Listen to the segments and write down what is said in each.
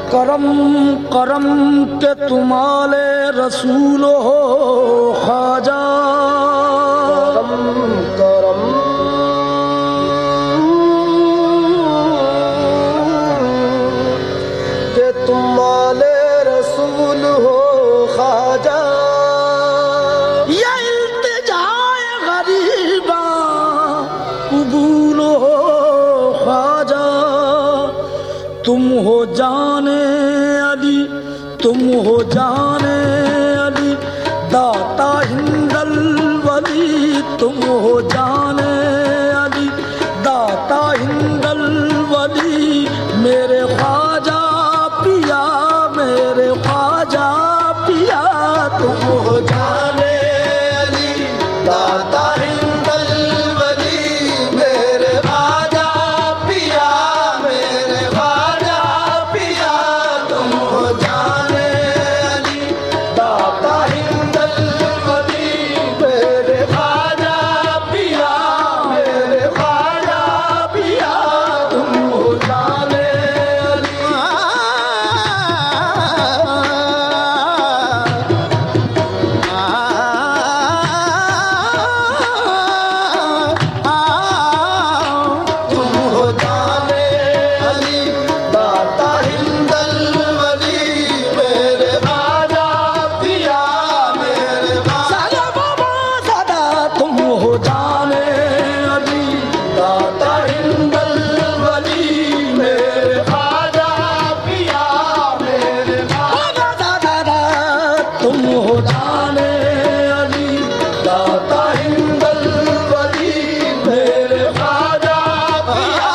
करम करम के तुम्हारे रसूल हो ख्वाजा, करम करम के तुम्हारे रसूल हो ख्वाजा। ये इल्तिजाए गरीबा कबूल हो ख्वाजा, तुम हो जाने अली, तुम हो जाने अली, दाता हिंदल वली, तुम हो जाने अली, दाता हिंदल वली, मेरे ख्वाजा पिया, मेरे ख्वाजा पिया, तुम हो जाने अली, दाता हिंदल वली, मेरे ख्वाजा पिया, मेरे ख्वाजा पिया, तुम हो जाने अली, दाता हिंदल वली, मेरे ख्वाजा पिया, मेरे ख्वाजा पिया, तुम हो जाने अली। तुम हो जाने अली, दाता हिंदल वली, मेरे ख्वाजा पिया, मेरे ख्वाजा बाबा दादा, तुम हो जाने अली, दाता हिंदल वली, मेरे ख्वाजा पिया, मेरे ख्वाजा दादा, तुम हो जाने अली, दाता हिंदल वली, मेरे ख्वाजा पिया।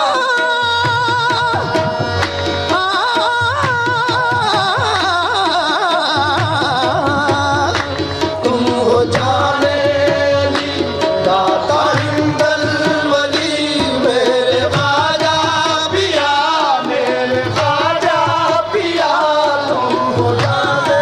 तुम हो जाने अली, दाता हिंदल वली, मेरे ख्वाजा पिया, मेरे ख्वाजा पिया, तुम हो जाने।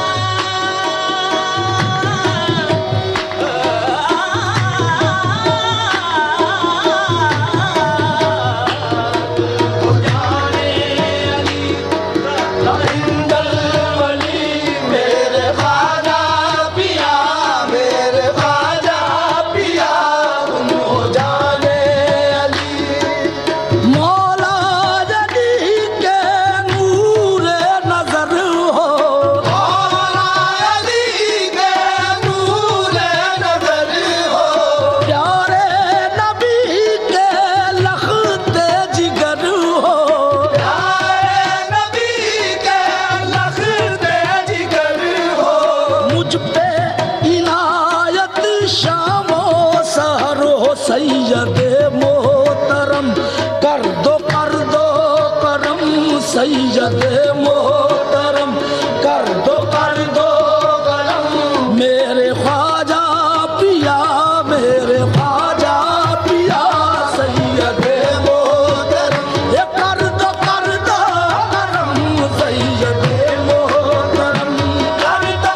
हो जाने अली, दाता हिंदल वली, मेरे ख्वाजा पिया, मेरे ख्वाजा पिया, तुम हो जाने अली। मौला अली के नूरे नजर हो, मौला अली के नूरे नजर हो, प्यारे नबी के लखते जिगर हो, प्यारे नबी के लखते जिगर हो, मुझ पे इनायत शामो सहर हो सैयदे मोहतरम, कर दो करम सैयदे मोहतरम, कर दो करम, मेरे ख्वाजा पिया, मेरे ख्वाजा पिया, सैयदे मोहतरम, ये कर दो करम सैयदे मोहतरम, कर दो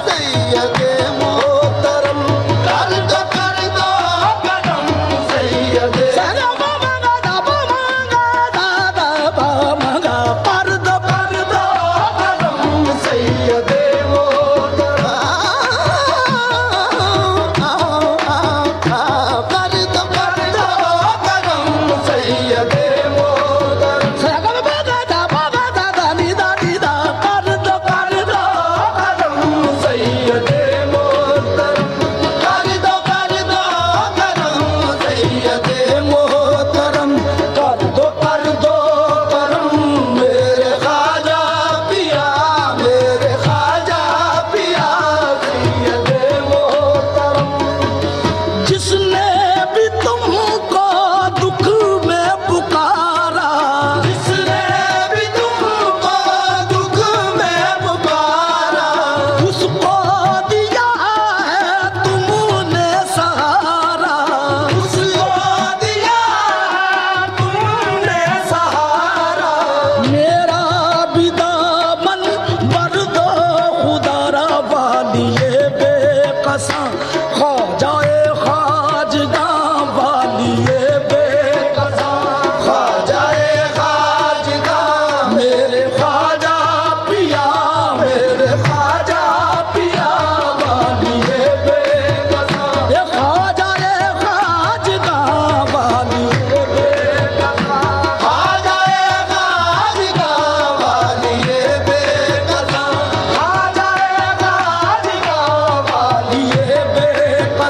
सैयदे मोहतरम, कर दो करम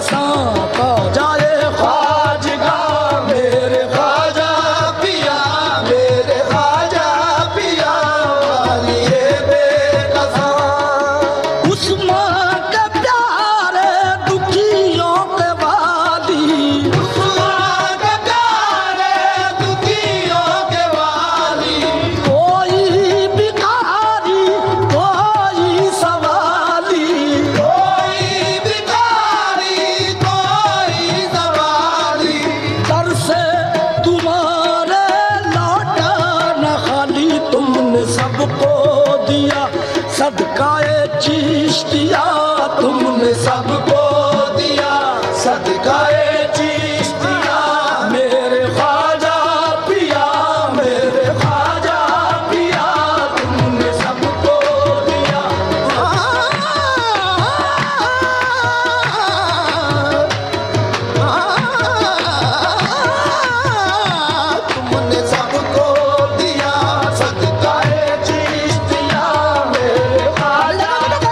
सांपा जाए ख्वाजगा मेरे ख्वाजा पिया मेरे ख्वाजा पिया वालिए बेकसा। उस माँ के प्यारे दुखियों के वाली, उस माँ के प्यारे दुखियों के वाली, कोई भिखारी कोई सवाली, कोई भिखारी कोई सवाली, दर से तुम्हारे लौटा न खाली। तुमने सबको दिया सदकाए चिश्तिया, तुमने सबको दिया सदकाए चिश्तिया मेरे ख्वाजा पिया मेरे ख्वाजा पिया तुमने सबको दिया। तुमने सबको दिया सदकाए चिश्तिया मेरे ख्वाजा।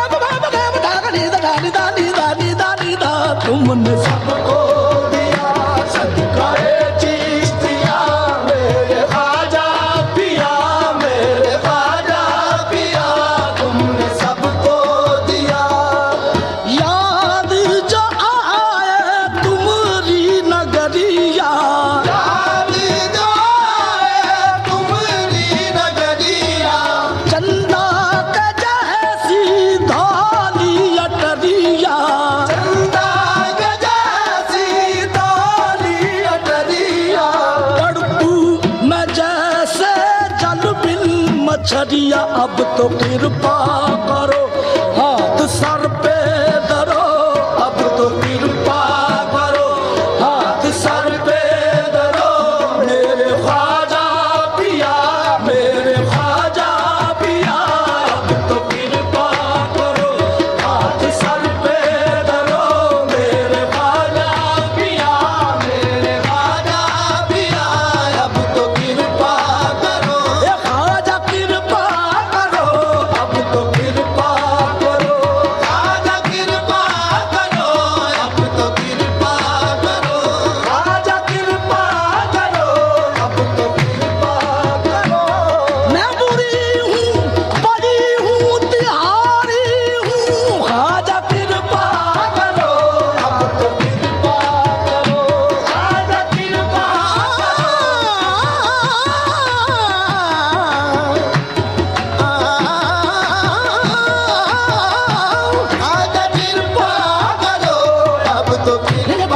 तुमने सबको दिया सदकाए चिश्तिया मेरे ख्वाजा पिया मेरे ख्वाजा पिया तुमने सबको दिया। याद जो आए तुम्हारी नगरिया, याद जो आए तुम्हारी नगरिया, चंदा के जैसी धौली अटरिया, चंदा के जैसी धौली अटरिया, तड़पू मैं जैसे जल बिन मछरिया। अब तो कृपा करो हाथ सर पे धरो, अब तो कृपा करो हाथ सर पे धरो मेरे ख्वाजा पिया मेरे ख्वाजा पिया। अब तो कृपा करो हाथ सर पे धरो मेरे ख्वाजा पिया मेरे ख्वाजा पिया। अब तो कृपा करो ए ख्वाजा कृपा करो, अब तो कृपा करो ख्वाजा कृपा करो, अब तो कृपा करो ख्वाजा कृपा करो, अब तो कृपा करो। मैं बुरी हूँ बड़ी हूँ तिहारी हूँ, ख्वाजा कृपा करो, अब तो कृपा करो ख्वाजा कृपा ख्वाजा कृपा करो, अब तो कृपा